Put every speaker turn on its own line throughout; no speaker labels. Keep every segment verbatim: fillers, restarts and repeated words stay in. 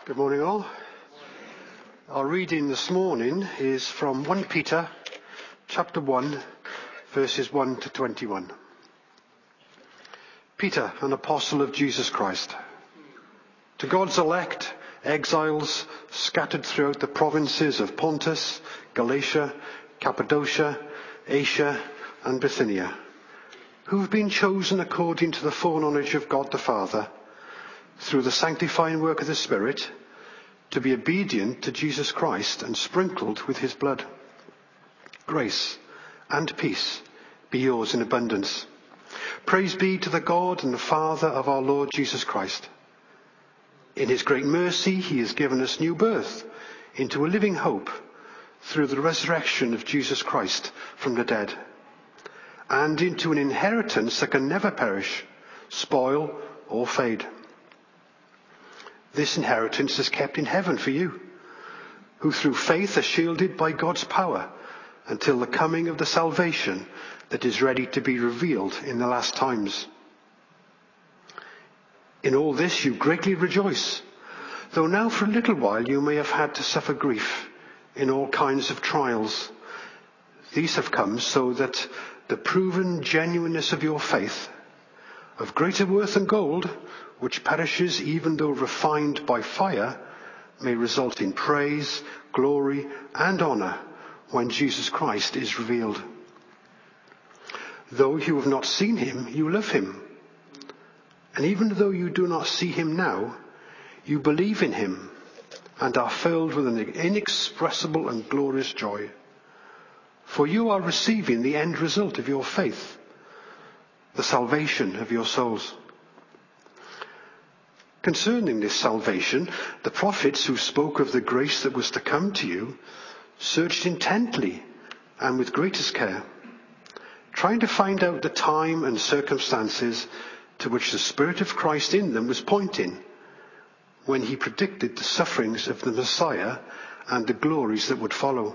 Good morning all. Our reading this morning is from First Peter chapter one verses one to twenty-one. Peter, an apostle of Jesus Christ, to God's elect, exiles scattered throughout the provinces of Pontus, Galatia, Cappadocia, Asia and Bithynia, who have been chosen according to the foreknowledge of God the Father, through the sanctifying work of the Spirit, to be obedient to Jesus Christ and sprinkled with his blood. Grace and peace be yours in abundance. Praise be to the God and the Father of our Lord Jesus Christ. In his great mercy he has given us new birth into a living hope through the resurrection of Jesus Christ from the dead, and into an inheritance that can never perish, spoil or fade. This inheritance is kept in heaven for you, who through faith are shielded by God's power until the coming of the salvation that is ready to be revealed in the last times. In all this you greatly rejoice, though now for a little while you may have had to suffer grief in all kinds of trials. These have come so that the proven genuineness of your faith, of greater worth than gold, which perishes even though refined by fire, may result in praise, glory, and honour when Jesus Christ is revealed. Though you have not seen him, you love him. And even though you do not see him now, you believe in him and are filled with an inexpressible and glorious joy. For you are receiving the end result of your faith, the salvation of your souls. Concerning this salvation, the prophets who spoke of the grace that was to come to you searched intently and with greatest care, trying to find out the time and circumstances to which the Spirit of Christ in them was pointing when he predicted the sufferings of the Messiah and the glories that would follow.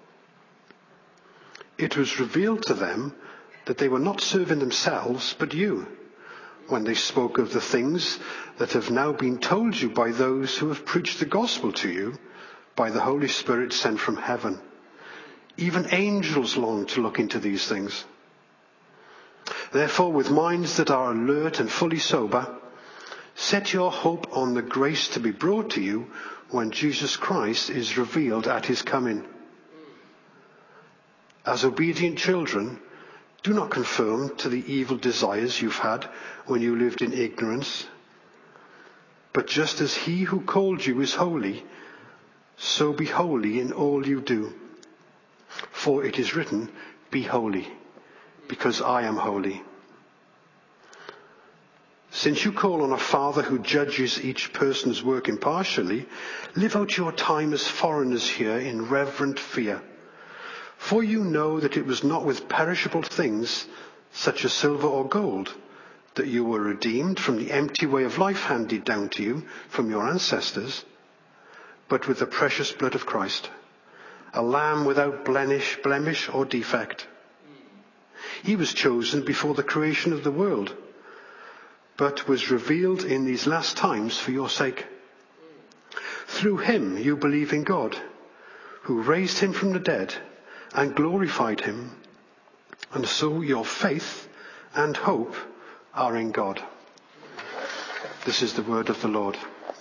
It was revealed to them that they were not serving themselves but you, when they spoke of the things that have now been told you by those who have preached the gospel to you by the Holy Spirit sent from heaven. Even angels long to look into these things. Therefore, with minds that are alert and fully sober, set your hope on the grace to be brought to you when Jesus Christ is revealed at his coming. As obedient children, do not conform to the evil desires you've had when you lived in ignorance. But just as he who called you is holy, so be holy in all you do. For it is written, be holy, because I am holy. Since you call on a Father who judges each person's work impartially, live out your time as foreigners here in reverent fear. For you know that it was not with perishable things, such as silver or gold, that you were redeemed from the empty way of life handed down to you from your ancestors, but with the precious blood of Christ, a lamb without blemish, blemish or defect. He was chosen before the creation of the world, but was revealed in these last times for your sake. Through him you believe in God, who raised him from the dead and glorified him, and so your faith and hope are in God. This is the word of the Lord.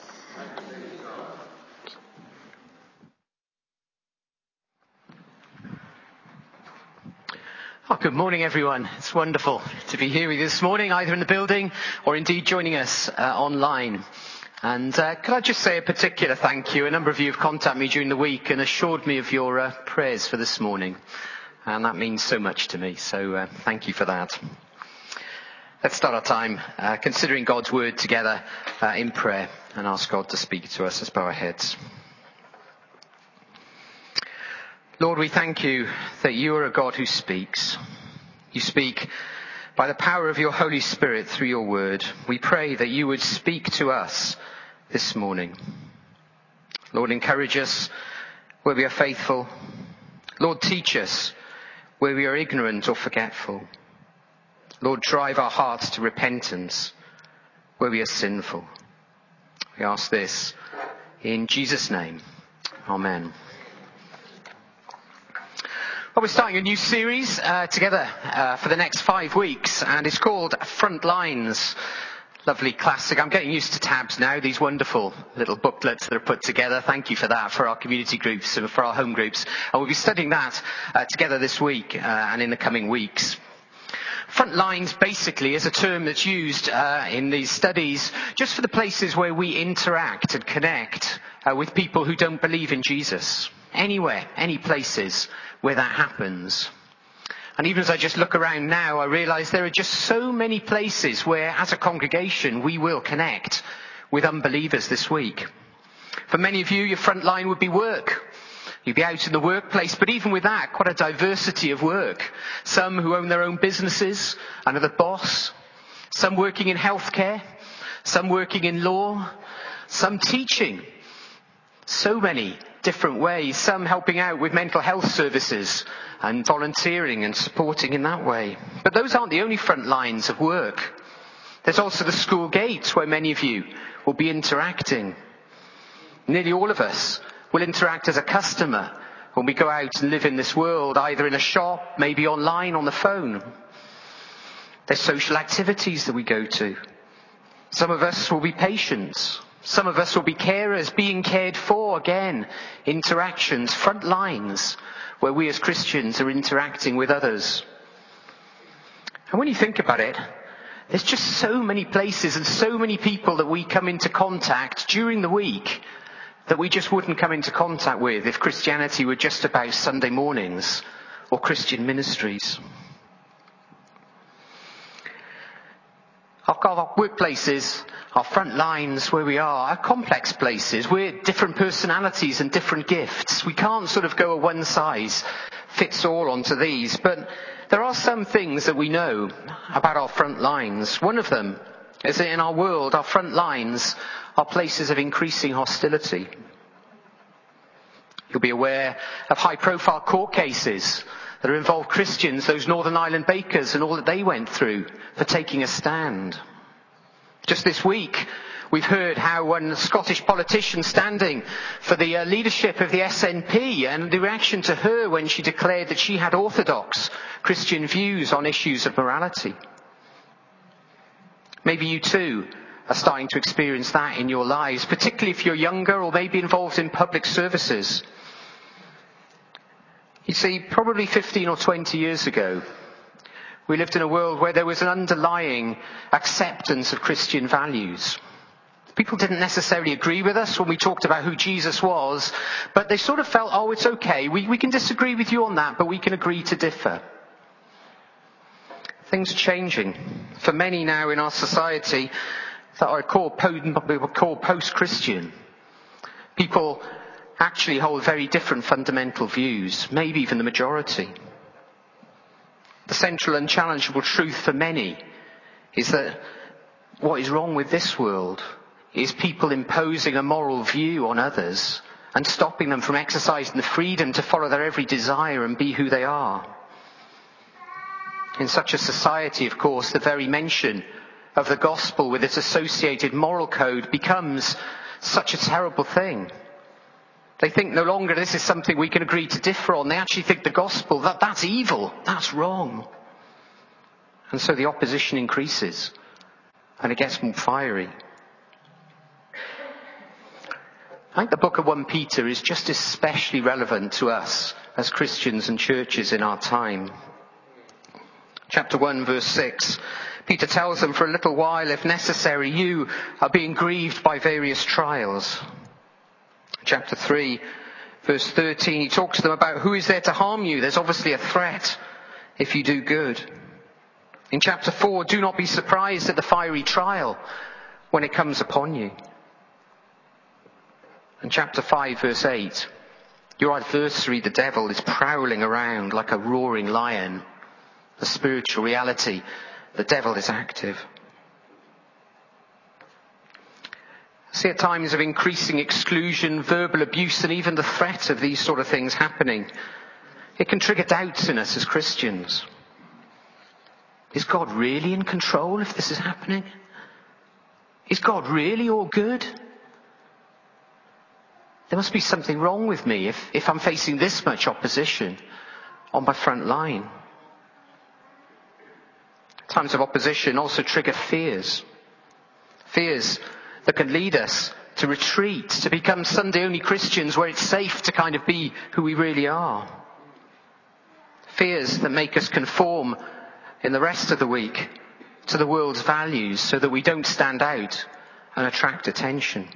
Oh, good morning, everyone. It's wonderful to be here with you this morning, either in the building or indeed joining us uh, online. And uh, could I just say a particular thank you? A number of you have contacted me during the week and assured me of your uh, prayers for this morning. And that means so much to me. So uh, thank you for that. Let's start our time uh, considering God's word together uh, in prayer and ask God to speak to us. Let's bow our heads. Lord, we thank you that you are a God who speaks. You speak by the power of your Holy Spirit through your word. We pray that you would speak to us this morning. Lord, encourage us where we are faithful. Lord, teach us where we are ignorant or forgetful. Lord, drive our hearts to repentance where we are sinful. We ask this In Jesus' name, amen. Well, we're starting a new series uh, together uh, for the next five weeks, and it's called Front Lines. Lovely classic. I'm getting used to tabs now, these wonderful little booklets that are put together. Thank you for that, for our community groups and for our home groups. And we'll be studying that uh, together this week uh, and in the coming weeks. Front lines basically is a term that's used uh, in these studies just for the places where we interact and connect uh, with people who don't believe in Jesus. Anywhere, any places where that happens. And even as I just look around now, I realise there are just so many places where, as a congregation, we will connect with unbelievers this week. For many of you, your front line would be work. You'd be out in the workplace, but even with that, quite a diversity of work. Some who own their own businesses and are the boss. Some working in healthcare. Some working in law. Some teaching. So many different ways. Some helping out with mental health services and volunteering and supporting in that way. But those aren't the only front lines of work. There's also the school gates where many of you will be interacting. Nearly all of us will interact as a customer when we go out and live in this world, either in a shop, maybe online, on the phone. There's social activities that we go to. Some of us will be patients. Some of us will be carers, being cared for. Again, interactions, front lines, where we as Christians are interacting with others. And when you think about it, there's just so many places and so many people that we come into contact during the week that we just wouldn't come into contact with if Christianity were just about Sunday mornings or Christian ministries. Our, our workplaces, our front lines where we are, are complex places. We're different personalities and different gifts. We can't sort of go a one size fits all onto these, but there are some things that we know about our front lines. One of them is that in our world, our front lines are places of increasing hostility. You'll be aware of high-profile court cases that have involved Christians, those Northern Ireland bakers and all that they went through for taking a stand. Just this week, we've heard how one Scottish politician standing for the uh, leadership of the S N P and the reaction to her when she declared that she had orthodox Christian views on issues of morality. Maybe you too are starting to experience that in your lives, particularly if you're younger or maybe involved in public services. You see, probably fifteen or twenty years ago, we lived in a world where there was an underlying acceptance of Christian values. People didn't necessarily agree with us when we talked about who Jesus was, but they sort of felt, oh, it's okay, we, we can disagree with you on that, but we can agree to differ. Things are changing. For many now in our society that are called, called post-Christian, people actually hold very different fundamental views, maybe even the majority. The central and challengeable truth for many is that what is wrong with this world is people imposing a moral view on others and stopping them from exercising the freedom to follow their every desire and be who they are. In such a society, of course, the very mention of the gospel with its associated moral code becomes such a terrible thing. They think no longer this is something we can agree to differ on. They actually think the gospel, that that's evil, that's wrong. And so the opposition increases and it gets more fiery. I think the book of First Peter is just especially relevant to us as Christians and churches in our time. Chapter one, verse six. Peter tells them, for a little while, if necessary, you are being grieved by various trials. Chapter three, verse thirteen, he talks to them about who is there to harm you. There's obviously a threat if you do good. In chapter four, do not be surprised at the fiery trial when it comes upon you. In chapter five, verse eight, your adversary, the devil, is prowling around like a roaring lion. The spiritual reality, the devil is active. See, at times of increasing exclusion, verbal abuse, and even the threat of these sort of things happening, it can trigger doubts in us as Christians. Is God really in control if this is happening? Is God really all good? there must be something wrong with me if, if I'm facing this much opposition on my front line. Times of opposition also trigger fears. Fears that can lead us to retreat, to become Sunday-only Christians where it's safe to kind of be who we really are. Fears that make us conform in the rest of the week to the world's values so that we don't stand out and attract attention.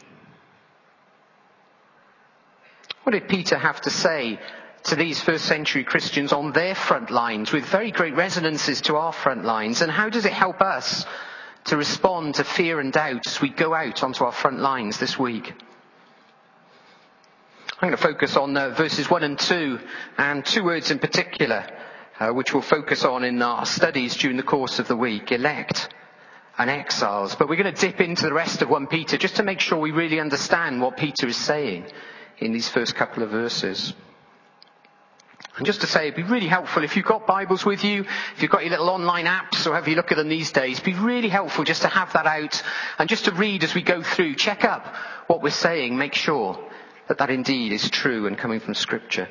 What did Peter have to say to these first century Christians on their front lines with very great resonances to our front lines? And how does it help us to respond to fear and doubt as we go out onto our front lines this week? I'm going to focus on uh, verses one and two, and two words in particular, uh, which we'll focus on in our studies during the course of the week: elect and exiles. But we're going to dip into the rest of First Peter just to make sure we really understand what Peter is saying in these first couple of verses. And just to say, it'd be really helpful if you've got Bibles with you, if you've got your little online apps or however you look at them these days, it'd be really helpful just to have that out and just to read as we go through, check up what we're saying, make sure that that indeed is true and coming from Scripture.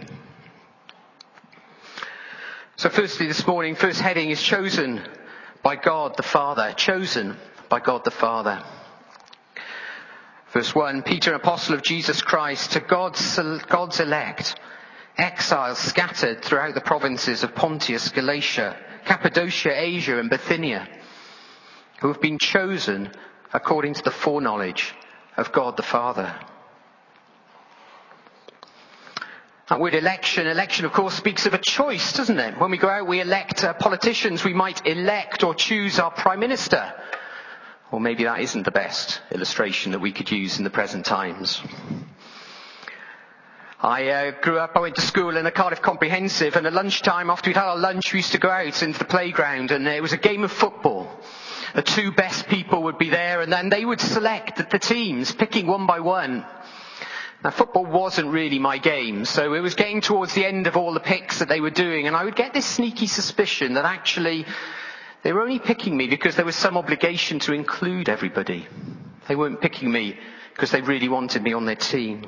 So firstly this morning, first heading is chosen by God the Father. Chosen by God the Father. Verse one, Peter, an apostle of Jesus Christ, to God's, God's elect, exiles scattered throughout the provinces of Pontus, Galatia, Cappadocia, Asia and Bithynia, who have been chosen according to the foreknowledge of God the Father. That word election, election of course speaks of a choice, doesn't it? When we go out we elect uh, politicians, we might elect or choose our Prime Minister. Or maybe that isn't the best illustration that we could use in the present times. I uh, grew up, I went to school in a Cardiff Comprehensive, and at lunchtime, after we'd had our lunch, we used to go out into the playground, and it was a game of football. The two best people would be there, and then they would select the, the teams, picking one by one. Now, football wasn't really my game, so it was getting towards the end of all the picks that they were doing, and I would get this sneaky suspicion that actually they were only picking me because there was some obligation to include everybody. They weren't picking me because they really wanted me on their team.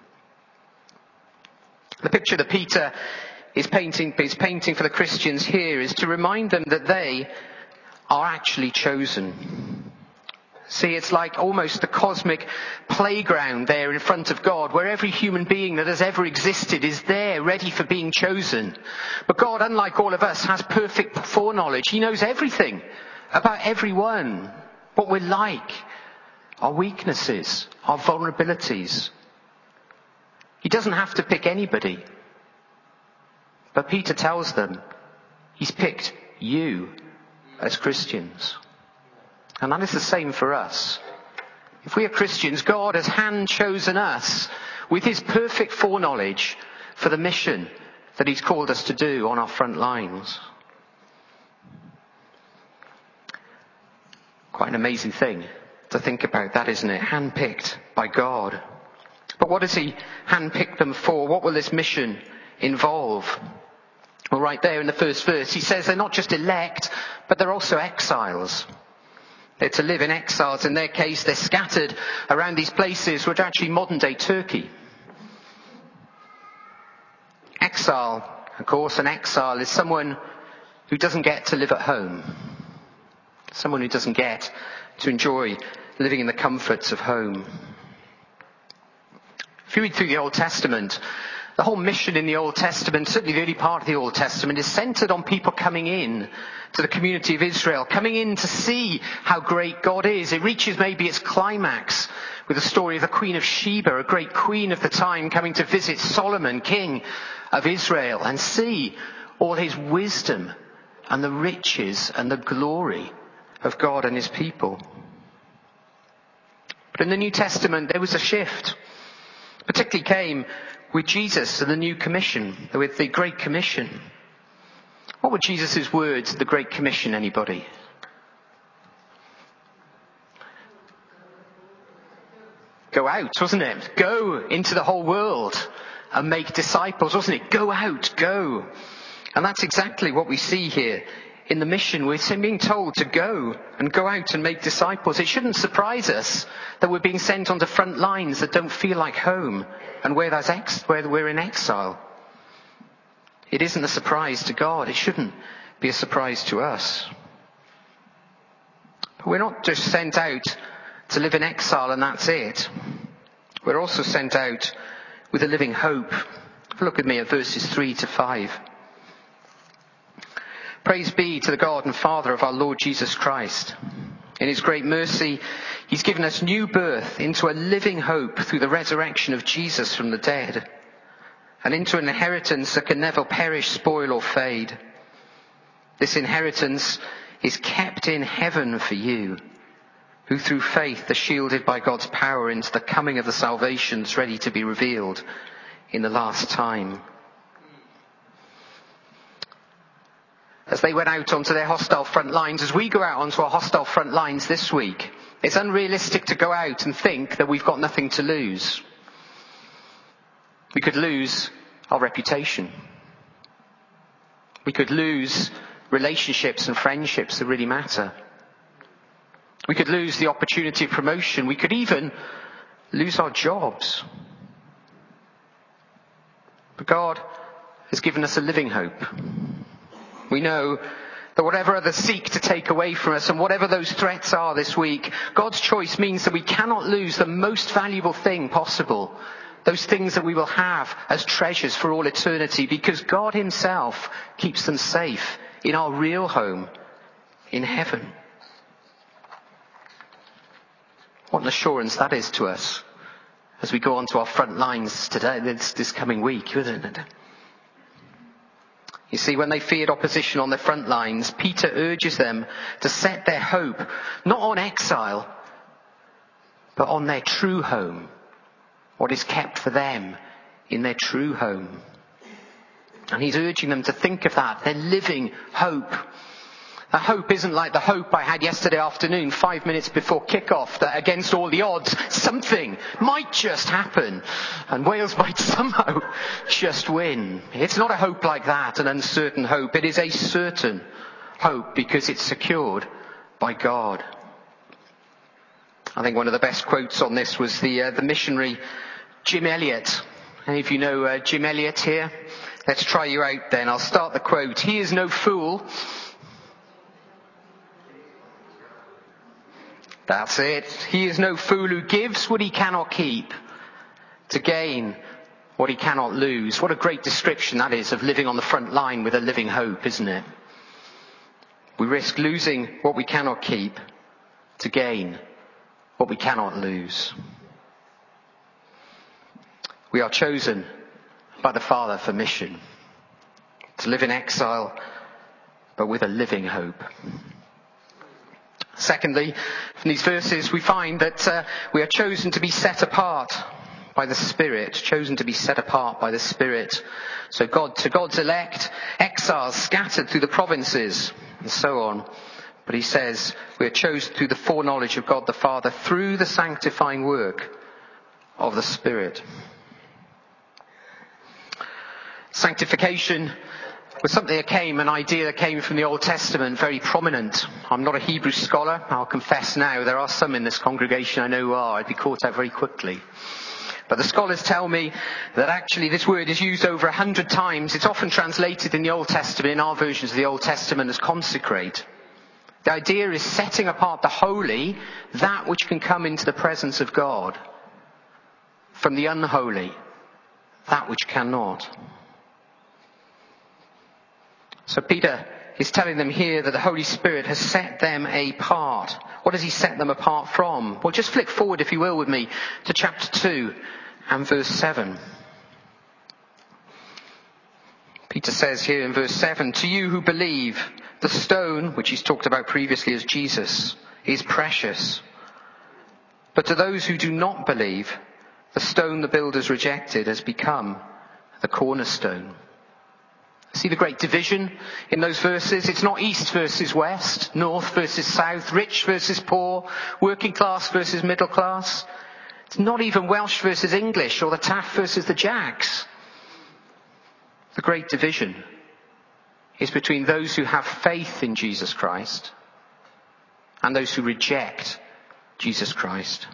The picture that Peter is painting, is painting for the Christians here is to remind them that they are actually chosen. See, it's like almost the cosmic playground there in front of God, where every human being that has ever existed is there, ready for being chosen. But God, unlike all of us, has perfect foreknowledge. He knows everything about everyone, what we're like, our weaknesses, our vulnerabilities. He doesn't have to pick anybody. But Peter tells them he's picked you as Christians. And that is the same for us. If we are Christians, God has hand-chosen us with his perfect foreknowledge for the mission that he's called us to do on our front lines. Quite an amazing thing to think about that, isn't it? Hand-picked by God. But what does he hand-pick them for? What will this mission involve? Well, right there in the first verse, he says they're not just elect, but they're also exiles. They're to live in exiles. In their case, they're scattered around these places which are actually modern-day Turkey. Exile, of course, an exile is someone who doesn't get to live at home. Someone who doesn't get to enjoy living in the comforts of home. If you read through the Old Testament, the whole mission in the Old Testament, certainly the early part of the Old Testament, is centered on people coming in to the community of Israel, coming in to see how great God is. It reaches maybe its climax with the story of the Queen of Sheba, a great queen of the time, coming to visit Solomon, king of Israel, and see all his wisdom and the riches and the glory of God and his people. But in the New Testament, there was a shift. Particularly came with Jesus and the new commission, with the Great Commission. What were Jesus' words at the Great Commission, anybody? Go out, wasn't it? Go into the whole world and make disciples, wasn't it? Go out, go. And that's exactly what we see here in the mission. We're being told to go and go out and make disciples. It shouldn't surprise us that we're being sent onto front lines that don't feel like home and where, there's ex- where we're in exile. It isn't a surprise to God. It shouldn't be a surprise to us. But we're not just sent out to live in exile and that's it. We're also sent out with a living hope. Look with me at verses three to five. Praise be to the God and Father of our Lord Jesus Christ. In his great mercy, he's given us new birth into a living hope through the resurrection of Jesus from the dead, and into an inheritance that can never perish, spoil, or fade. This inheritance is kept in heaven for you, who through faith are shielded by God's power into the coming of the salvations ready to be revealed in the last time. As they went out onto their hostile front lines, as we go out onto our hostile front lines this week, it's unrealistic to go out and think that we've got nothing to lose. We could lose our reputation. We could lose relationships and friendships that really matter. We could lose the opportunity of promotion. We could even lose our jobs. But God has given us a living hope. We know that whatever others seek to take away from us and whatever those threats are this week, God's choice means that we cannot lose the most valuable thing possible. Those things that we will have as treasures for all eternity, because God himself keeps them safe in our real home in heaven. What an assurance that is to us as we go onto our front lines today, this, this coming week, isn't it? You see, when they feared opposition on their front lines, Peter urges them to set their hope not on exile, but on their true home, what is kept for them in their true home. And he's urging them to think of that, their living hope. That hope isn't like the hope I had yesterday afternoon, five minutes before kick-off, that against all the odds, something might just happen and Wales might somehow just win. It's not a hope like that, an uncertain hope. It is a certain hope because it's secured by God. I think one of the best quotes on this was the uh, the missionary Jim Elliot. Any of you know uh, Jim Elliot here? Let's try you out then. I'll start the quote. He is no fool. That's it. He is no fool who gives what he cannot keep to gain what he cannot lose. What a great description that is of living on the front line with a living hope, isn't it? We risk losing what we cannot keep to gain what we cannot lose. We are chosen by the Father for mission, to live in exile, but with a living hope. Secondly, from these verses we find that uh, we are chosen to be set apart by the Spirit, chosen to be set apart by the Spirit. So God, to God's elect, exiles scattered through the provinces, and so on. But he says we are chosen through the foreknowledge of God the Father, through the sanctifying work of the Spirit. Sanctification was something that came, an idea that came from the Old Testament, very prominent. I'm not a Hebrew scholar. I'll confess now, there are some in this congregation I know who are. I'd be caught out very quickly. But the scholars tell me that actually this word is used over a hundred times. It's often translated in the Old Testament, in our versions of the Old Testament, as consecrate. The idea is setting apart the holy, that which can come into the presence of God, from the unholy, that which cannot. So Peter is telling them here that the Holy Spirit has set them apart. What does he set them apart from? Well, just flick forward, if you will, with me to chapter two and verse seven. Peter says here in verse seven, to you who believe, the stone, which he's talked about previously as Jesus, is precious. But to those who do not believe, the stone the builders rejected has become the cornerstone. See the great division in those verses? It's not east versus west, north versus south, rich versus poor, working class versus middle class. It's not even Welsh versus English or the Taff versus the Jacks. The great division is between those who have faith in Jesus Christ and those who reject Jesus Christ.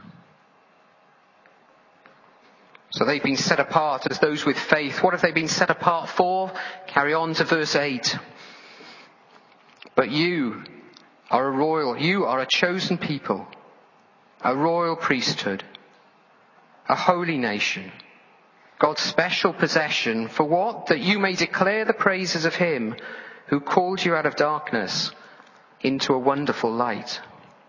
So they've been set apart as those with faith. What have they been set apart for? Carry on to verse eight. But you are a royal, you are a chosen people, a royal priesthood, a holy nation, God's special possession. For what? That you may declare the praises of him who called you out of darkness into a wonderful light.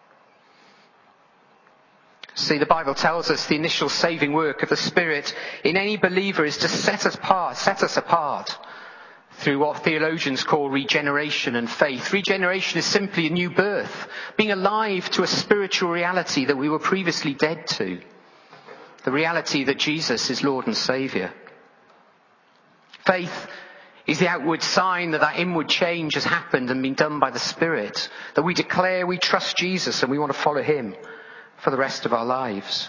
See, the Bible tells us the initial saving work of the Spirit in any believer is to set us apart, set us apart through what theologians call regeneration and faith. Regeneration is simply a new birth, being alive to a spiritual reality that we were previously dead to. The reality that Jesus is Lord and Saviour. Faith is the outward sign that that inward change has happened and been done by the Spirit, that we declare we trust Jesus and we want to follow him for the rest of our lives.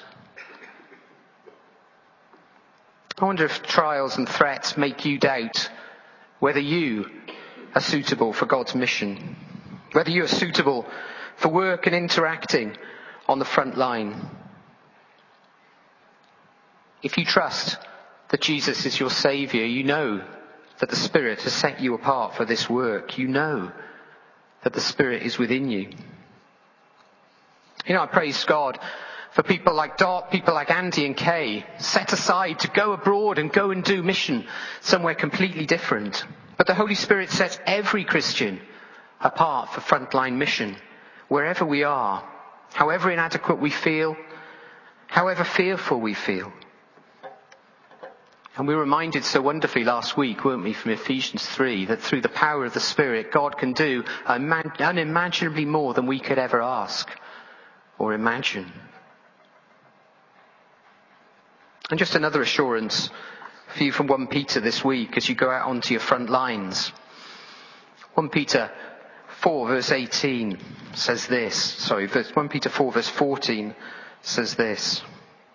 I wonder if trials and threats make you doubt whether you are suitable for God's mission, whether you are suitable for work and interacting on the front line. If you trust that Jesus is your Saviour, you know that the Spirit has set you apart for this work. You know that the Spirit is within you. You know, I praise God for people like Dot, people like Andy and Kay, set aside to go abroad and go and do mission somewhere completely different. But the Holy Spirit sets every Christian apart for frontline mission, wherever we are, however inadequate we feel, however fearful we feel. And we were reminded so wonderfully last week, weren't we, from Ephesians three, that through the power of the Spirit, God can do unimaginably more than we could ever ask or imagine. And just another assurance for you from First Peter this week as you go out onto your front lines. First Peter four verse eighteen says this. Sorry, First Peter four verse fourteen says this.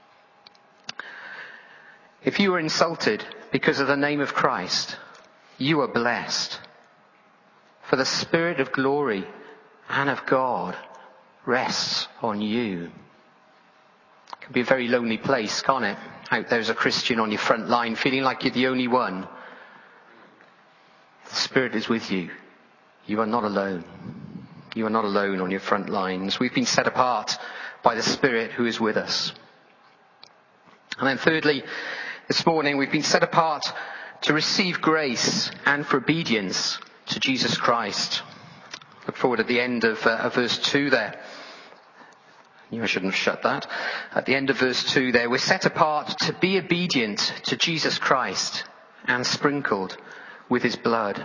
If you are insulted because of the name of Christ, you are blessed. For the Spirit of glory and of God rests on you. It can be a very lonely place, can't it? Out there as a Christian on your front line, feeling like you're the only one. The Spirit is with you. You are not alone. You are not alone on your front lines. We've been set apart by the Spirit who is with us. And then thirdly, this morning we've been set apart to receive grace and for obedience to Jesus Christ. Look forward at the end of, uh, of verse two there. I knew I shouldn't have shut that. At the end of verse two there, we're set apart to be obedient to Jesus Christ and sprinkled with his blood.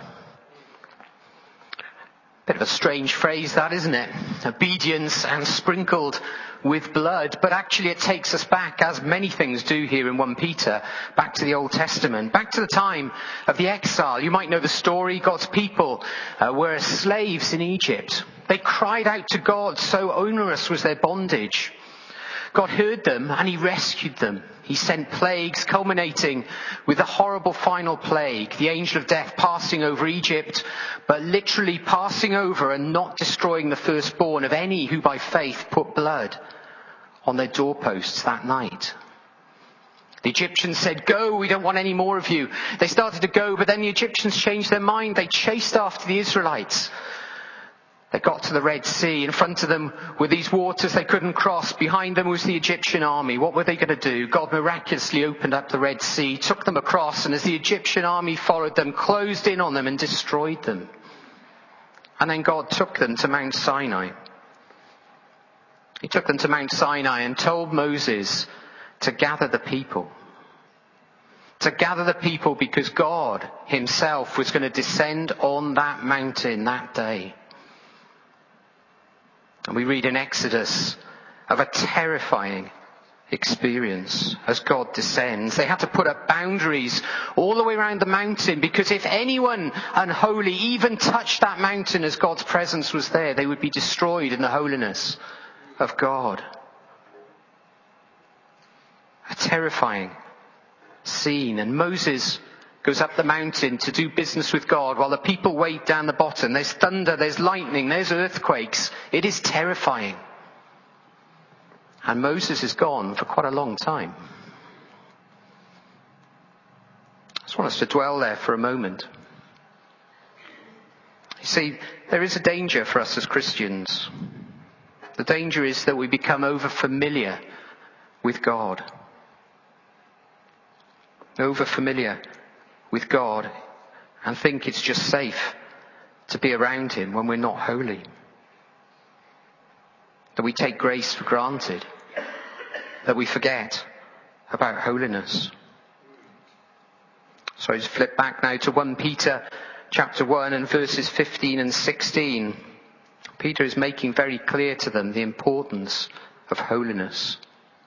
Bit of a strange phrase that, isn't it? Obedience and sprinkled with blood. But actually it takes us back, as many things do here in First Peter, back to the Old Testament, back to the time of the exile. You might know the story. God's people uh, were slaves in Egypt. They cried out to God, so onerous was their bondage. God heard them and he rescued them. He sent plagues, culminating with the horrible final plague, the angel of death passing over Egypt, but literally passing over and not destroying the firstborn of any who by faith put blood on their doorposts that night. The Egyptians said, go, we don't want any more of you. They started to go, but then the Egyptians changed their mind. They chased after the Israelites. They got to the Red Sea. In front of them were these waters they couldn't cross. Behind them was the Egyptian army. What were they going to do? God miraculously opened up the Red Sea, took them across, and as the Egyptian army followed them, closed in on them and destroyed them. And then God took them to Mount Sinai. He took them to Mount Sinai and told Moses to gather the people. To gather the people because God himself was going to descend on that mountain that day. And we read in Exodus of a terrifying experience as God descends. They had to put up boundaries all the way around the mountain because if anyone unholy even touched that mountain as God's presence was there, they would be destroyed in the holiness of God. A terrifying scene. And Moses goes up the mountain to do business with God while the people wait down the bottom. There's thunder, there's lightning, there's earthquakes. It is terrifying. And Moses is gone for quite a long time. I just want us to dwell there for a moment. You see, there is a danger for us as Christians. The danger is that we become over familiar with God. Over familiar with God and think it's just safe to be around him when we're not holy. That we take grace for granted. That we forget about holiness. So I just flip back now to First Peter chapter one and verses fifteen and sixteen. Peter is making very clear to them the importance of holiness.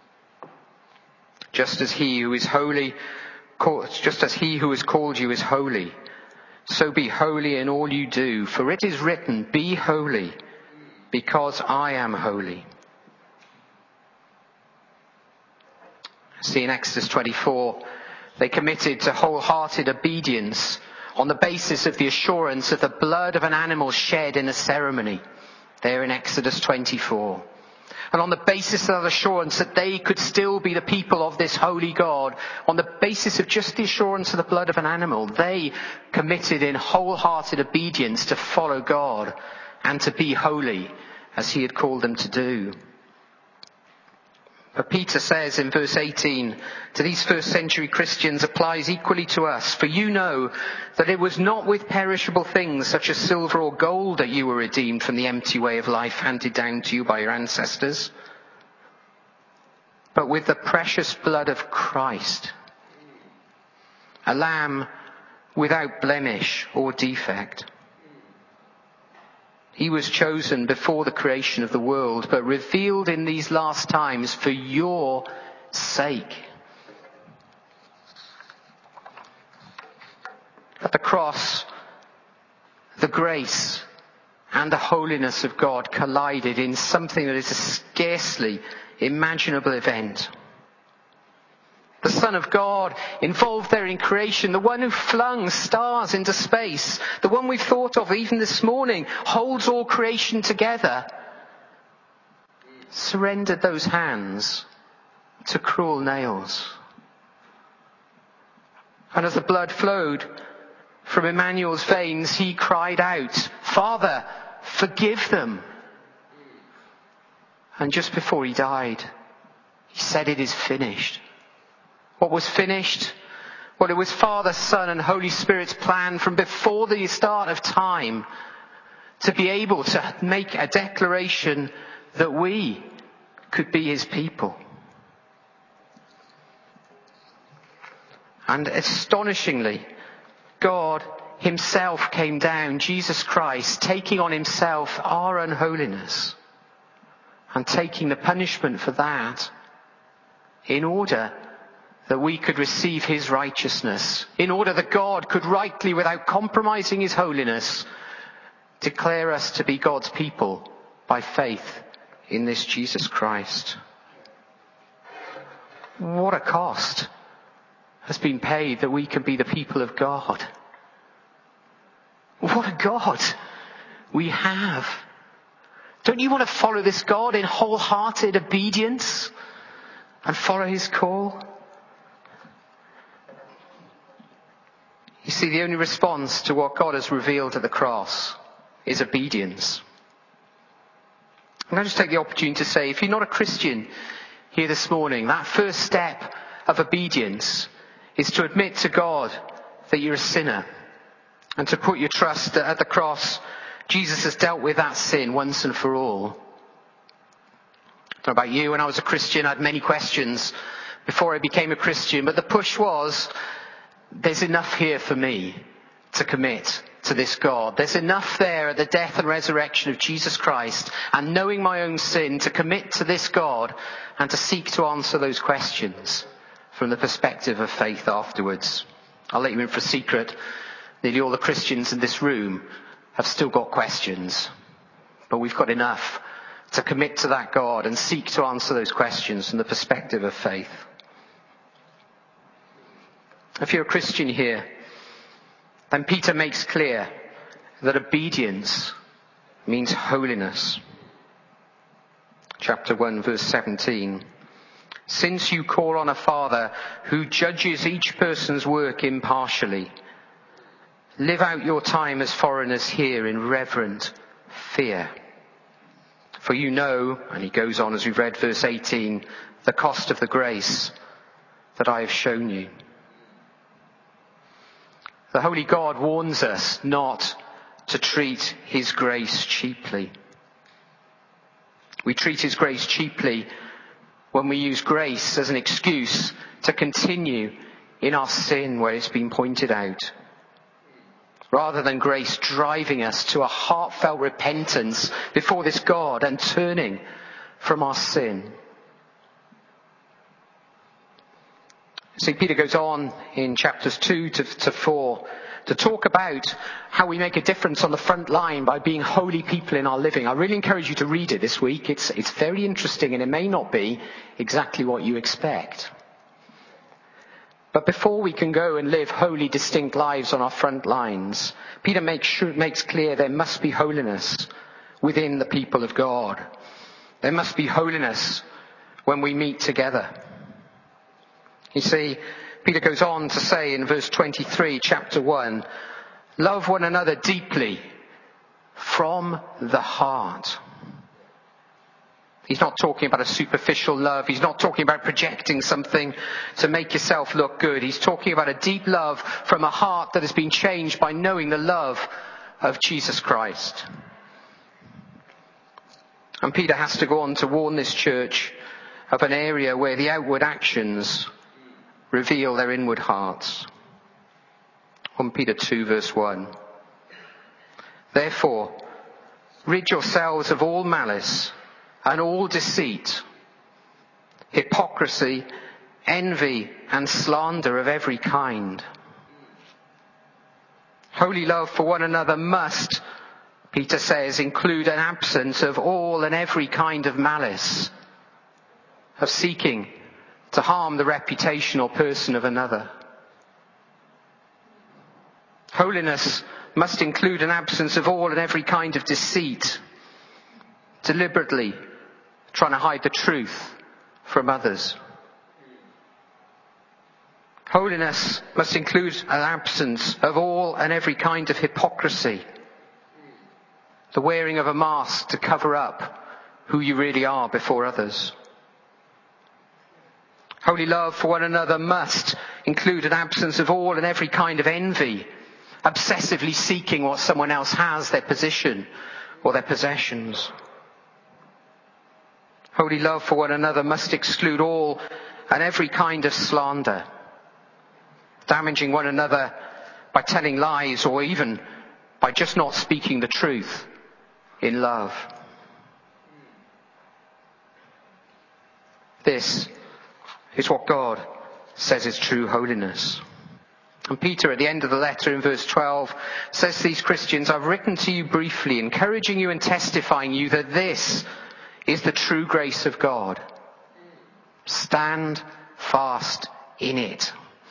Just as he who is holy Just as he who has called you is holy, so be holy in all you do. For it is written, be holy, because I am holy. See, in Exodus twenty-four, they committed to wholehearted obedience on the basis of the assurance of the blood of an animal shed in a ceremony. There in Exodus twenty-four. And on the basis of that assurance that they could still be the people of this holy God, on the basis of just the assurance of the blood of an animal, they committed in wholehearted obedience to follow God and to be holy as he had called them to do. But Peter says in verse eighteen, to these first century Christians applies equally to us. For you know that it was not with perishable things such as silver or gold that you were redeemed from the empty way of life handed down to you by your ancestors, but with the precious blood of Christ, a lamb without blemish or defect. He was chosen before the creation of the world, but revealed in these last times for your sake. At the cross, the grace and the holiness of God collided in something that is a scarcely imaginable event. The Son of God involved there in creation, the one who flung stars into space, the one we've thought of even this morning, holds all creation together, surrendered those hands to cruel nails. And as the blood flowed from Emmanuel's veins, he cried out, Father, forgive them. And just before he died, he said, it is finished. What was finished? Well, it was Father, Son, and Holy Spirit's plan from before the start of time to be able to make a declaration that we could be his people. And astonishingly, God himself came down, Jesus Christ, taking on himself our unholiness and taking the punishment for that in order that we could receive his righteousness, in order that God could rightly, without compromising his holiness, declare us to be God's people by faith in this Jesus Christ. What a cost has been paid that we can be the people of God. What a God we have. Don't you want to follow this God in wholehearted obedience and follow his call? You see, the only response to what God has revealed at the cross is obedience. And I just take the opportunity to say, if you're not a Christian here this morning, that first step of obedience is to admit to God that you're a sinner and to put your trust that at the cross, Jesus has dealt with that sin once and for all. I don't know about you, when I was a Christian, I had many questions before I became a Christian, but the push was, there's enough here for me to commit to this God. There's enough there at the death and resurrection of Jesus Christ and knowing my own sin to commit to this God and to seek to answer those questions from the perspective of faith afterwards. I'll let you in for a secret. Nearly all the Christians in this room have still got questions, but we've got enough to commit to that God and seek to answer those questions from the perspective of faith. If you're a Christian here, then Peter makes clear that obedience means holiness. Chapter one, verse seventeen. Since you call on a Father who judges each person's work impartially, live out your time as foreigners here in reverent fear. For you know, and he goes on as we've read verse eighteen, the cost of the grace that I have shown you. The Holy God warns us not to treat his grace cheaply. We treat his grace cheaply when we use grace as an excuse to continue in our sin where it's been pointed out, rather than grace driving us to a heartfelt repentance before this God and turning from our sin. Saint Peter goes on in chapters two to, to four to talk about how we make a difference on the front line by being holy people in our living. I really encourage you to read it this week. It's, it's very interesting, and it may not be exactly what you expect. But before we can go and live holy, distinct lives on our front lines, Peter makes, sure, makes clear there must be holiness within the people of God. There must be holiness when we meet together. You see, Peter goes on to say in verse twenty-three, chapter one, love one another deeply from the heart. He's not talking about a superficial love. He's not talking about projecting something to make yourself look good. He's talking about a deep love from a heart that has been changed by knowing the love of Jesus Christ. And Peter has to go on to warn this church of an area where the outward actions reveal their inward hearts. First Peter two, verse one. Therefore, rid yourselves of all malice and all deceit, hypocrisy, envy, and slander of every kind. Holy love for one another must, Peter says, include an absence of all and every kind of malice, of seeking to harm the reputation or person of another. Holiness must include an absence of all and every kind of deceit, deliberately trying to hide the truth from others. Holiness must include an absence of all and every kind of hypocrisy, the wearing of a mask to cover up who you really are before others. Holy love for one another must include an absence of all and every kind of envy, obsessively seeking what someone else has, their position or their possessions. Holy love for one another must exclude all and every kind of slander, damaging one another by telling lies or even by just not speaking the truth in love. This is what God says is true holiness. And Peter, at the end of the letter in verse twelve, says to these Christians, I've written to you briefly, encouraging you and testifying you that this is the true grace of God. Stand fast in it.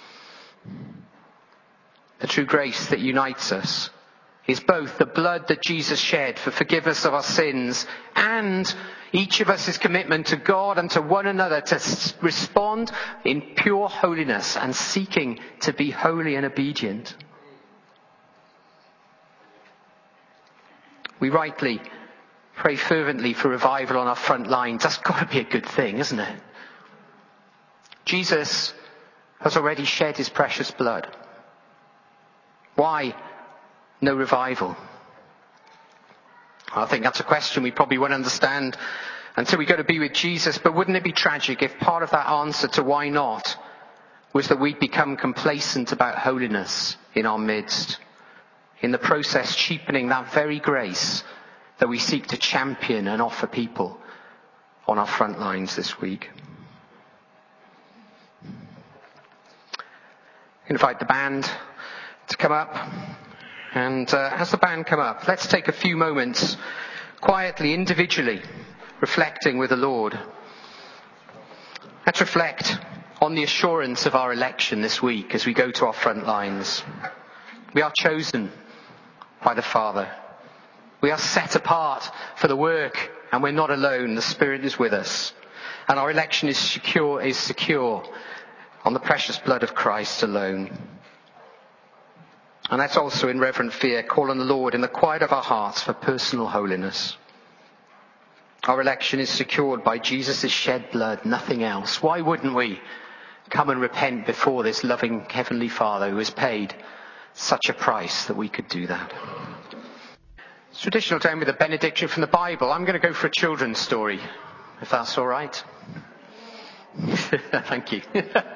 The true grace that unites us is both the blood that Jesus shed for forgiveness of our sins and each of us' commitment to God and to one another to respond in pure holiness and seeking to be holy and obedient. We rightly pray fervently for revival on our front lines. That's got to be a good thing, isn't it? Jesus has already shed his precious blood. Why no revival? I think that's a question we probably won't understand until we go to be with Jesus. But wouldn't it be tragic if part of that answer to why not was that we'd become complacent about holiness in our midst, in the process cheapening that very grace that we seek to champion and offer people on our front lines this week? I invite the band to come up. And uh, as the band come up, let's take a few moments quietly, individually, reflecting with the Lord. Let's reflect on the assurance of our election this week as we go to our front lines. We are chosen by the Father. We are set apart for the work, and we're not alone. The Spirit is with us. And our election is secure, is secure on the precious blood of Christ alone. And that's also in reverent fear, call on the Lord in the quiet of our hearts for personal holiness. Our election is secured by Jesus' shed blood, nothing else. Why wouldn't we come and repent before this loving Heavenly Father who has paid such a price that we could do that? It's traditional time with a benediction from the Bible. I'm going to go for a children's story, if that's all right. Thank you.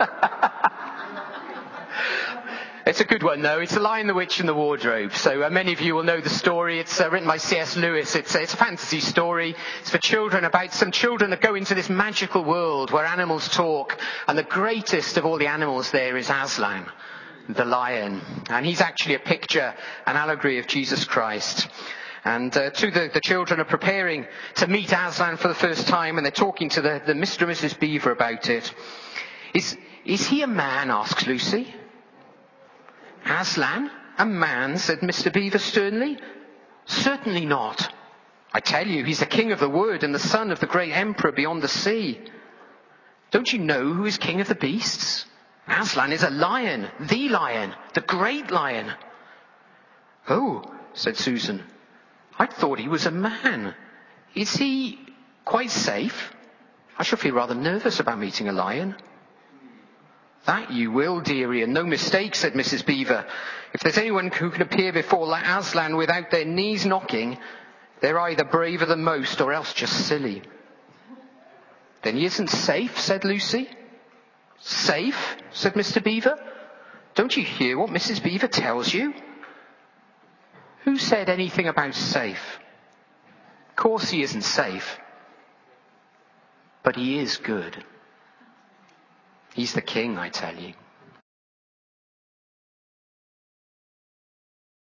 It's a good one, though. It's The Lion, the Witch and the Wardrobe. So uh, many of you will know the story. It's uh, written by C S Lewis. It's, uh, it's a fantasy story. It's for children, about some children that go into this magical world where animals talk. And the greatest of all the animals there is Aslan, the lion. And he's actually a picture, an allegory of Jesus Christ. And uh, two the, the children are preparing to meet Aslan for the first time, and they're talking to the, the Mister and Missus Beaver about it. Is, is he a man? Asks Lucy. Aslan? A man? Said Mister Beaver sternly. Certainly not. I tell you, he's the king of the wood and the son of the great emperor beyond the sea. Don't you know who is king of the beasts? Aslan is a lion, the lion, the great lion. Oh, said Susan. I thought he was a man. Is he quite safe? I shall feel rather nervous about meeting a lion. That you will, dearie, and no mistake, said Missus Beaver. If there's anyone who can appear before Aslan without their knees knocking, they're either braver than most or else just silly. Then he isn't safe, said Lucy. Safe? Said Mister Beaver. Don't you hear what Missus Beaver tells you? Who said anything about safe? Of course he isn't safe. But he is good. He's the king, I tell you.